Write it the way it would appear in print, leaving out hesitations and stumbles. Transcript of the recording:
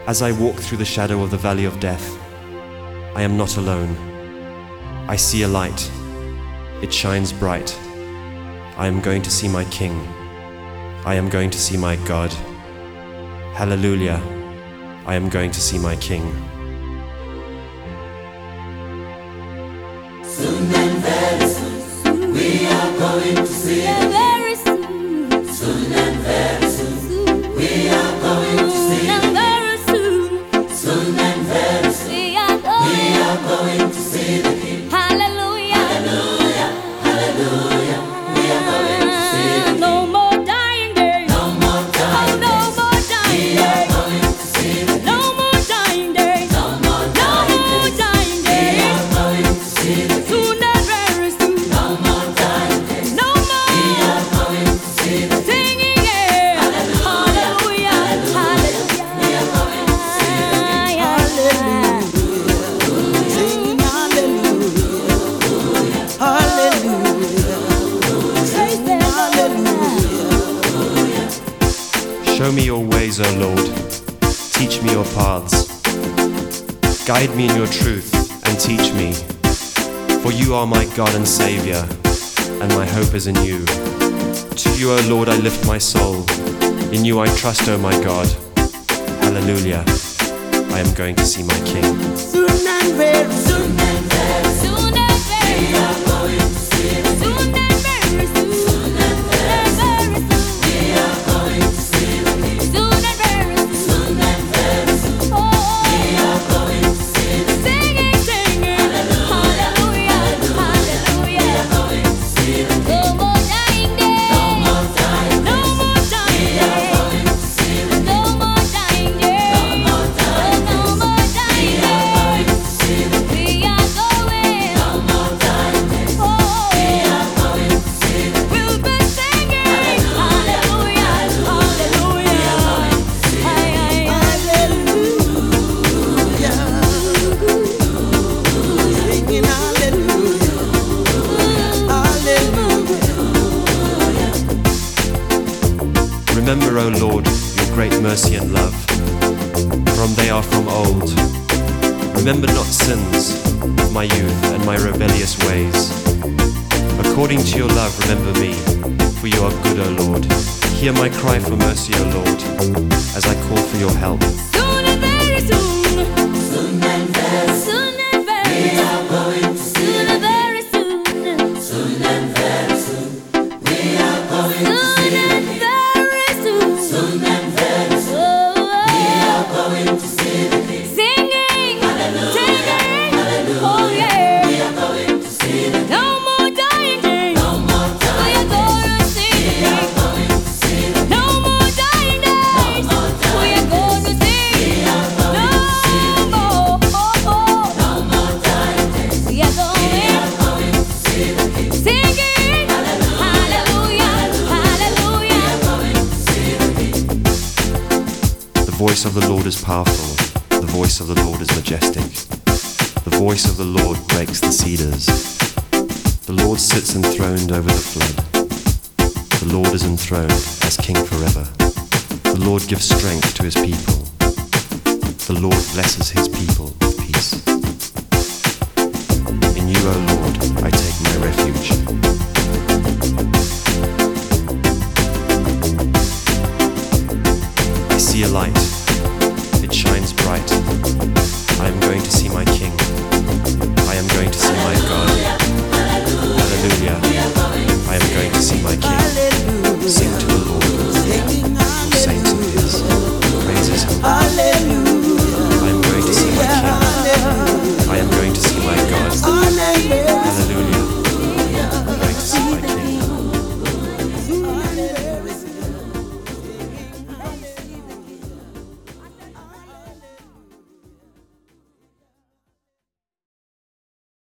As I walk through the shadow of the valley of death, I am not alone. I see a light. It shines bright. I am going to see my King. I am going to see my God. Hallelujah. I am going to see my King. Soon and very soon, we are going to see the King. Soon and very soon, we are going to see the King. Soon and very soon, we are going to see the King. Hallelujah, hallelujah, hallelujah. We are going to see the King. No more dying days. No more dying days. No more dying days. We are going to see the King. No more dying days. No more dying days. We are going to see the King. Soon and very soon. No more dying days. No more. We are going to see the King. Singing it. Hallelujah, hallelujah. We are going to see the King. Hallelujah. Sing hallelujah, hallelujah, sing hallelujah. Show me your ways, O Lord. Teach me your paths. Guide me in your truth and teach me. For you are my God and Savior, and my hope is in you. To you, O Lord, I lift my soul. In you I trust, O my God. Hallelujah. I am going to see my King. Soon and very soon, Soon and very soon. Soon and very We are going to see the King. soon and very soon. Soon and very soon. We are going to see the King. Soon and very soon. Soon and very soon. We Oh, are going to see the King. singing, singing, hallelujah, We are hallelujah. going to see the King. No more dying days. No more dying No days. more dying We are days. going to see the King. No more dying days. No more dying No more days. dying We are going days. to see the King. We are going. No more dying days. Oh, We are going to see the King. we'll be singing hallelujah, hallelujah. Aye, aye, singing hallelujah, hallelujah. Remember, O Lord, your great mercy and love, from they are from old. Remember not sins of my youth and my rebellious ways. According to your love, remember me, for you are good, O Lord. Hear my cry for mercy, O Lord, as I call for your help. soon and very soon. Soon and very soon. Soon and very We are going to see soon the and very soon. Soon and very soon. We are going to see Soon the and King. very soon. Soon and very soon. We are going to see the King. Singing, singing, oh We yeah. are going to see the King. No more dying days. No more We are dying days. gonna see We the are King. going to see the King. No more dying days. more We are gonna see. We are going to see the No more. No more dying days. We are We going. are going to see the King. Singing, hallelujah, hallelujah. Going to see the King. The voice of the Lord is powerful. The voice of the Lord is majestic. The voice of the Lord breaks the cedars. The Lord sits enthroned over the flood. The Lord is enthroned as King forever. The Lord gives strength to his people. The Lord blesses his people with peace. In you, O